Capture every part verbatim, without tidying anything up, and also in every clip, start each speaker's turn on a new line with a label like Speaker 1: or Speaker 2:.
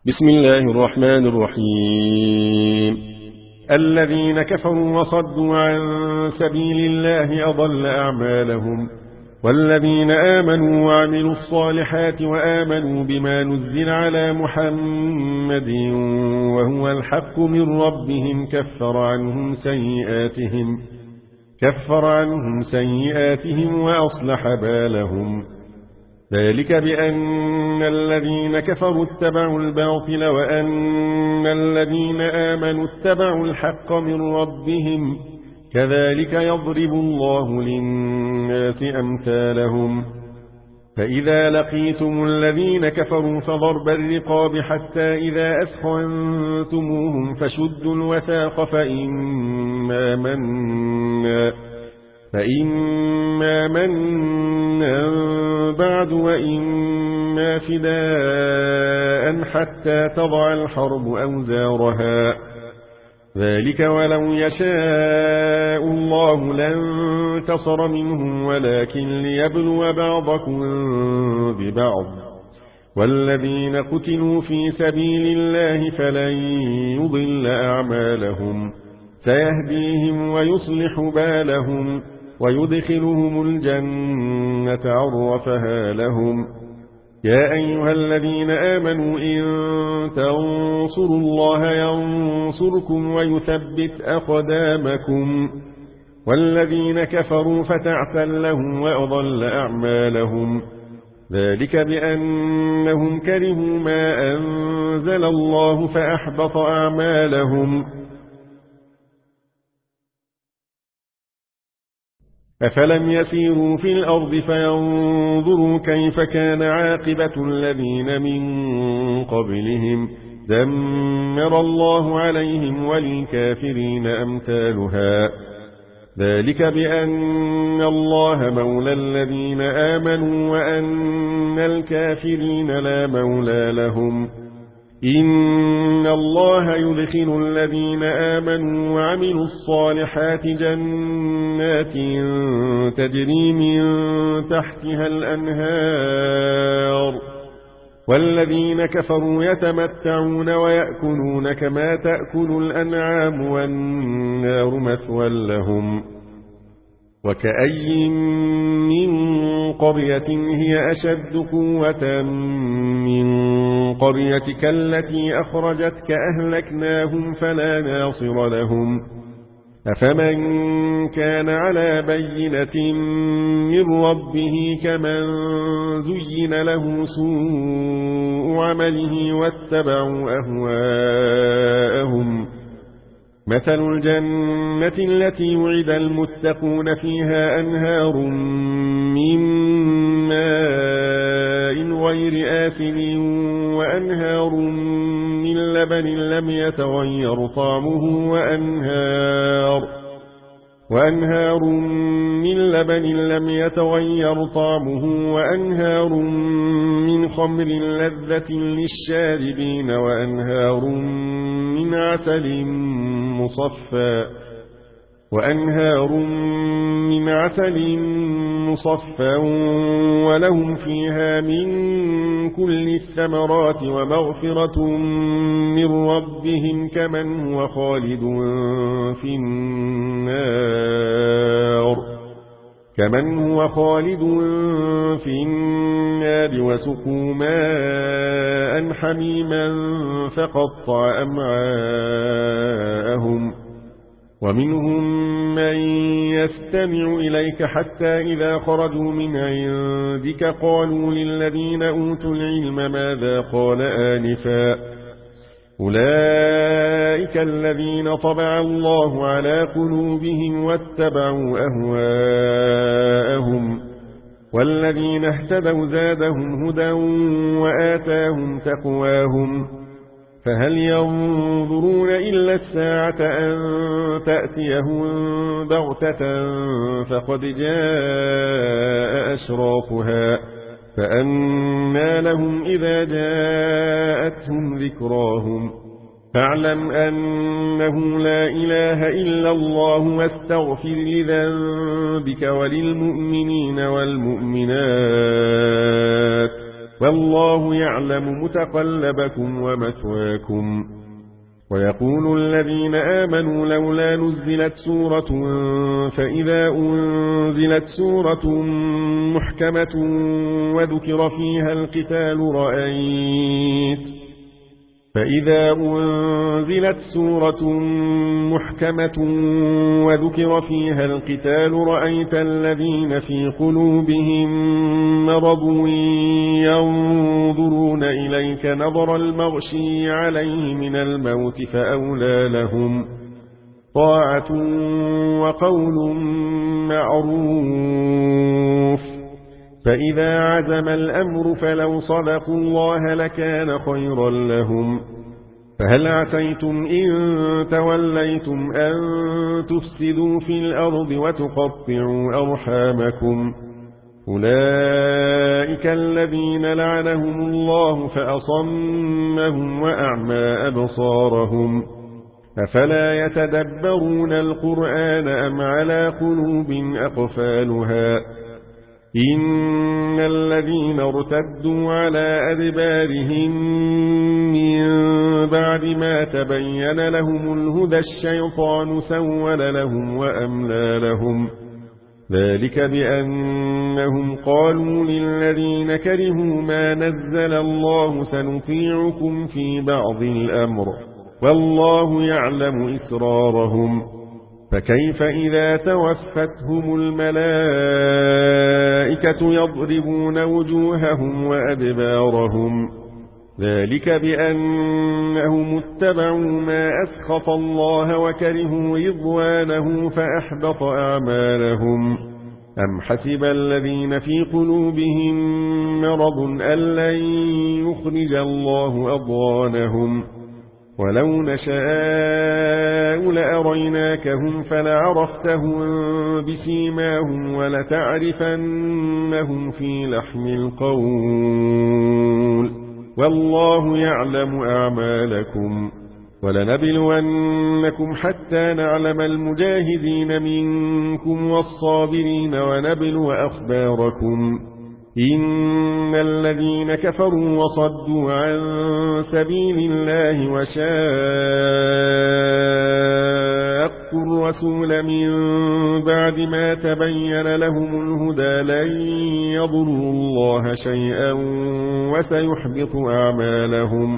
Speaker 1: بسم الله الرحمن الرحيم. الذين كفروا وصدوا عن سبيل الله أضل أعمالهم، والذين آمنوا وعملوا الصالحات وآمنوا بما نزل على محمد وهو الحق من ربهم كفر عنهم سيئاتهم كفر عنهم سيئاتهم وأصلح بالهم. ذلك بأن الذين كفروا اتبعوا الباطل وأن الذين آمنوا اتبعوا الحق من ربهم، كذلك يضرب الله للناس أمثالهم. فإذا لقيتم الذين كفروا فضرب الرقاب حتى إذا أثخنتموهم فشدوا الوثاق فإما منا فإما منا بعد وإما فداء حتى تضع الحرب أوزارها. ذلك ولو يشاء الله لانتصر منهم ولكن ليبلو بعضكم ببعض. والذين قتلوا في سبيل الله فلن يضل أعمالهم، سيهديهم ويصلح بالهم ويدخلهم الجنة عرفها لهم. يا أيها الذين آمنوا إن تنصروا الله ينصركم ويثبت أقدامكم. والذين كفروا فتعسا لهم وأضل أعمالهم، ذلك بأنهم كرهوا ما أنزل الله فأحبط أعمالهم. أفلم يسيروا في الأرض فينظروا كيف كان عاقبة الذين من قبلهم، دمر الله عليهم وللكافرين أمثالها. ذلك بأن الله مولى الذين آمنوا وأن الكافرين لا مولى لهم. إن الله يدخل الذين آمنوا وعملوا الصالحات جنات تجري من تحتها الأنهار، والذين كفروا يتمتعون ويأكلون كما تأكل الأنعام والنار مثوى لهم. وكأي من قرية هي أشد قوة من قريتك التي أخرجتك أهلكناهم فلا ناصر لهم. أفمن كان على بينة من ربه كمن زين له سوء عمله واتبعوا أهواءهم. مثل الجنة التي وعد المتقون فيها أنهار من ماء غير آسن وأنهار من لبن لم يتغير طعمه وأنهار وأنهار من لبن لم يتغير طعمه وأنهار من خمر لذة للشاربين وأنهار من عسل مصفى وأنهار من عسل مصفى ولهم فيها من كل الثمرات ومغفرة من ربهم كمن هو خالد في النار كمن هو خالد في النار وسقوا ماء حميما فقطع أمعاءهم. ومنهم من يستمع إليك حتى إذا خرجوا من عندك قالوا للذين أوتوا العلم ماذا قال آنفا، أولئك الذين طبع الله على قلوبهم واتبعوا أهواءهم. والذين اهتدوا زادهم هدى وآتاهم تقواهم. فهل ينظرون إلا الساعة أن تأتيهم بغتة فقد جاء أشراطها، فأنى لهم إذا جاءتهم ذكراهم. فاعلم أنه لا إله إلا الله واستغفر لذنبك وللمؤمنين والمؤمنات والله يعلم متقلبكم ومثواكم. ويقول الذين آمنوا لولا نزلت سورة فإذا أنزلت سورة محكمة وذكر فيها القتال رأيت فإذا أنزلت سورة محكمة وذكر فيها القتال رأيت الذين في قلوبهم مرض ينظرون إليك نظر المغشي عليه من الموت فأولى لهم طاعة وقول معروف. فإذا عزم الأمر فلو صدقوا الله لكان خيرا لهم. فهل عسيتم إن توليتم أن تفسدوا في الأرض وتقطعوا أرحامكم؟ أولئك الذين لعنهم الله فأصمهم وأعمى أبصارهم. أفلا يتدبرون القرآن أم على قلوب أقفالها؟ إن الذين ارتدوا على أدبارهم من بعد ما تبين لهم الهدى الشيطان سول لهم وأملى لهم. ذلك بأنهم قالوا للذين كرهوا ما نزل الله سنطيعكم في بعض الأمر والله يعلم إسرارهم. فكيف إذا توفتهم الملائكة يضربون وجوههم وأدبارهم؟ ذلك بأنهم اتبعوا ما أسخط الله وكرهوا رضوانه فأحبط أعمالهم. أم حسب الذين في قلوبهم مرض أن لن يخرج الله أضغانهم؟ ولو نشاء لأريناكهم فلعرفتهم بسيماهم ولتعرفنهم في لحم القول والله يعلم أعمالكم. ولنبلونكم حتى نعلم المجاهدين منكم والصابرين ونبلو أخباركم. إن الذين كفروا وصدوا عن سبيل الله وشاقوا الرسول من بعد ما تبين لهم الهدى لن يضروا الله شيئا وسيحبط أعمالهم.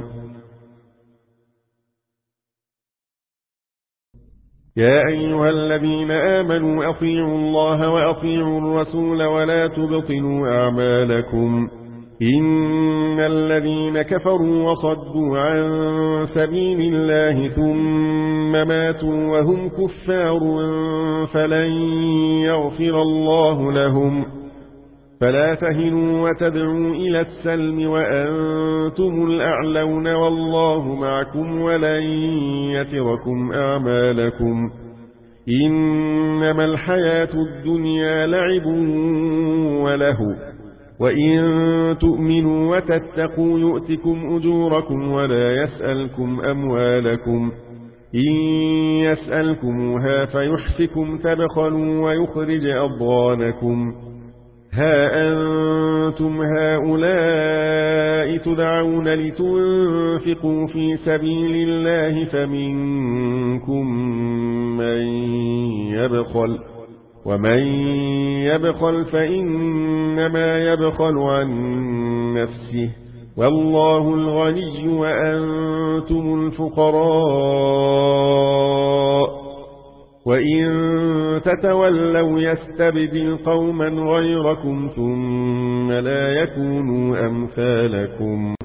Speaker 1: يا أيها الذين آمنوا أطيعوا الله وأطيعوا الرسول ولا تبطلوا أعمالكم. إن الذين كفروا وصدوا عن سبيل الله ثم ماتوا وهم كفار فلن يغفر الله لهم. فلا تهنوا وتدعوا إلى السلم وأنتم الأعلون والله معكم ولن يتركم أعمالكم. إنما الحياة الدنيا لعب ولهو وإن تؤمنوا وتتقوا يؤتكم أجوركم ولا يسألكم أموالكم. إن يسألكموها فيحفكم تبخلوا ويخرج أضغانكم. ها أنتم هؤلاء تدعون لتنفقوا في سبيل الله فمنكم من يبخل ومن يبخل فإنما يبخل عن نفسه والله الغني وأنتم الفقراء. وإن تتولوا يستبدل قوما غيركم ثم لا يكونوا أمثالكم.